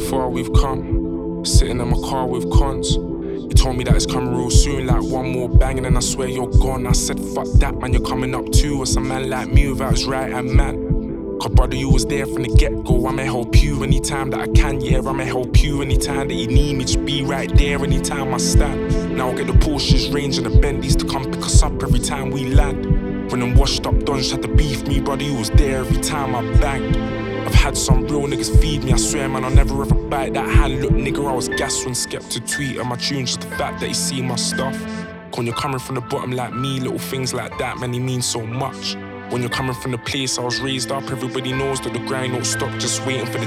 far we've come. Sitting in my car with cons. You told me that it's coming real soon, like one more bang and then I swear you're gone. I said fuck that man, you're coming up too. What's a man like me without his right hand man? Cause brother, you was there from the get-go. I'ma help you anytime that I can, yeah. I'ma help you anytime that you need me. Just be right there anytime I stand. Now I'll get the Porsches, Range and the Bentleys to come pick us up every time we land. When them washed up dons had to beef me, brother, you was there every time I banged. I've had some real niggas feed me, I swear man, I'll never ever bite that hand. Look nigga, I was gassed when Skepta tweet on my tunes, just the fact that he see my stuff. When you're coming from the bottom like me, little things like that, man, he means so much. When you're coming from the place I was raised up, everybody knows that the grind don't stop, just waiting for the